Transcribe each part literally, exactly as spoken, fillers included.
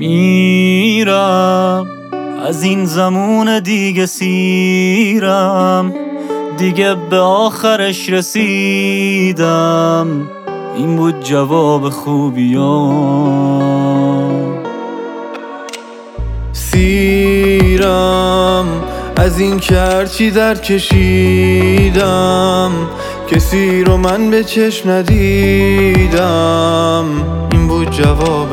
میرم از این زمون دیگه سیرم، دیگه به آخرش رسیدم. این بود جواب خوبیام. سیرم از این که هرچی در کشیدم کسی رو من به چشم ندیدم. این بود جواب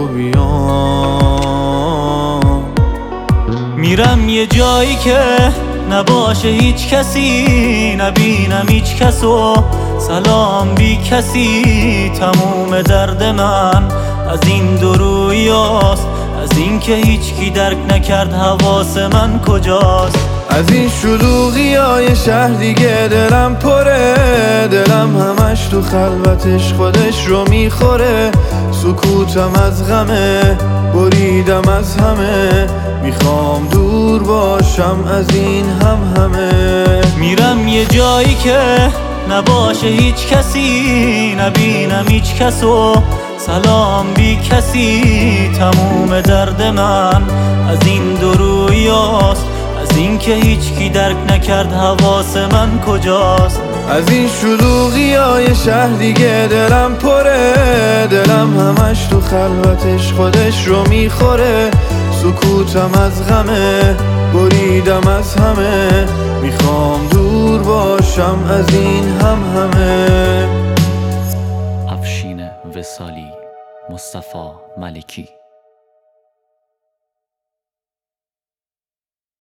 خوبیام. میرم یه جایی که نباشه هیچ کسی، نبینم هیچ کسو سلام بی کسی. تموم درد من از این دو رویاست، از این که هیچ کی درک نکرد حواس من کجاست. از این شلوغی های شهر دیگه دلم پره، دلم همش تو خلوتش خودش رو میخوره. سکوتم از غمه بریدم از همه، میخوام دور باشم از این هم همه. میرم یه جایی که نباشه هیچ کسی، نبینم هیچ کسو سلام بی کسی. تموم درد من از این دو رویاست، از این که هیچ کی درک نکرد حواس من کجاست. از این شلوغی های شهر دیگه دلم پره، دلم همش تو خلوتش خودش رو میخوره. سکوتم از غمه بریدم از همه، میخوام دور باشم از این هم همه. افشین وصالی، مصطفی ملکی.